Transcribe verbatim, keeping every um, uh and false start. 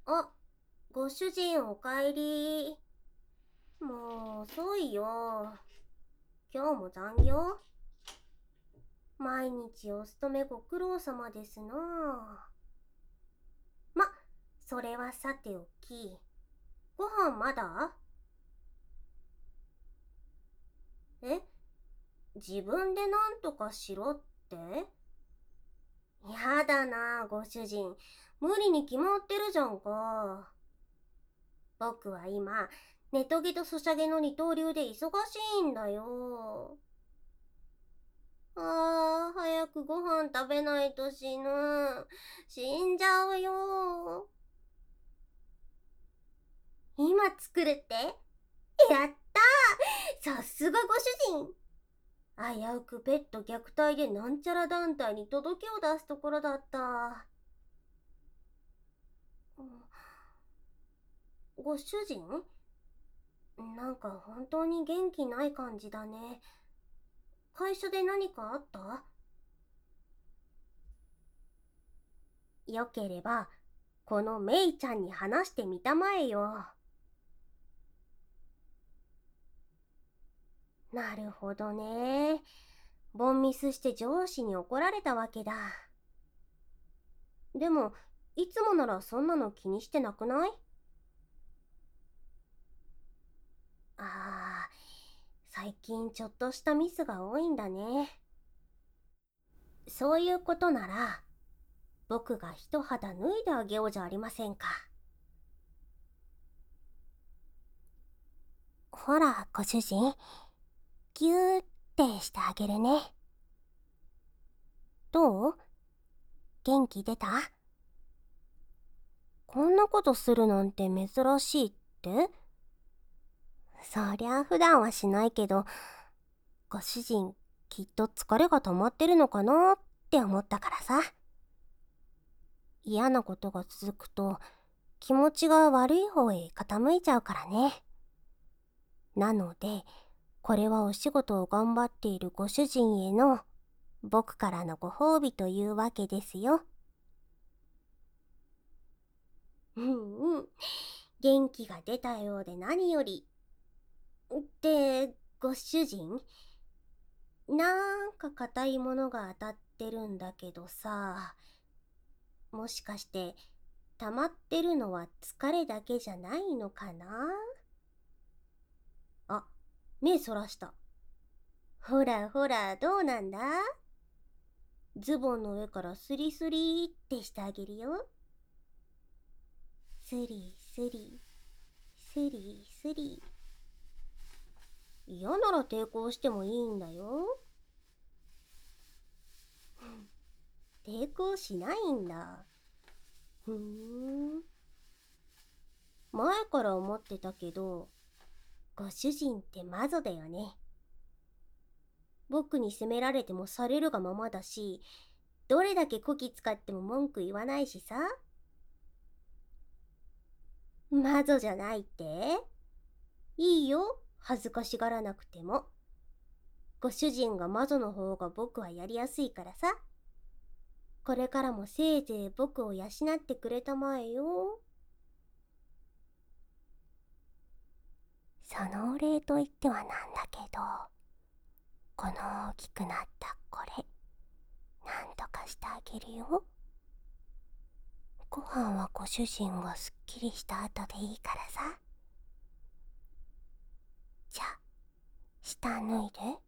あ、ご主人おかえり。もう遅いよ。今日も残業？毎日お勤めご苦労様ですな。ま、それはさておき、ご飯まだ？え、自分でなんとかしろって？やだな、ご主人。無理に決まってるじゃんか。僕は今、ネトゲとソシャゲの二刀流で忙しいんだよ。あー、早くご飯食べないと死ぬ。死んじゃうよ。今作るって？やったー、さすがご主人。危うくペット虐待でなんちゃら団体に届けを出すところだった。ご主人？なんか本当に元気ない感じだね。会社で何かあった？よければ、このメイちゃんに話してみたまえよ。なるほどね。ボンミスして上司に怒られたわけだ。でも、いつもならそんなの気にしてなくない？ああ、最近ちょっとしたミスが多いんだね。そういうことなら、僕が一肌脱いであげようじゃありませんか。ほら、ご主人、ぎゅーってしてあげるね。どう？元気出た？こんなことするなんて珍しいって？そりゃ普段はしないけど、ご主人きっと疲れが溜まってるのかなって思ったからさ。嫌なことが続くと気持ちが悪い方へ傾いちゃうからね。なので、これはお仕事を頑張っているご主人への僕からのご褒美というわけですよ。うんうん。元気が出たようで何より。って、ご主人、なんか硬いものが当たってるんだけどさ、もしかして溜まってるのは疲れだけじゃないのかな？あ、目そらした。ほらほら、どうなんだ？ズボンの上からスリスリってしてあげるよ。スリスリ、スリスリ。嫌なら抵抗してもいいんだよ。抵抗しないんだ。ふーん。前から思ってたけど、ご主人ってマゾだよね。僕に責められてもされるがままだし、どれだけこき使っても文句言わないしさ。マゾじゃないって？いいよ、恥ずかしがらなくても。ご主人がマゾの方が僕はやりやすいからさ。これからもせいぜい僕を養ってくれたまえよ。そのお礼と言ってはなんだけど、この大きくなったこれ、なんとかしてあげるよ。ご飯はご主人がすっきりした後でいいからさ。じゃあ、下脱いで。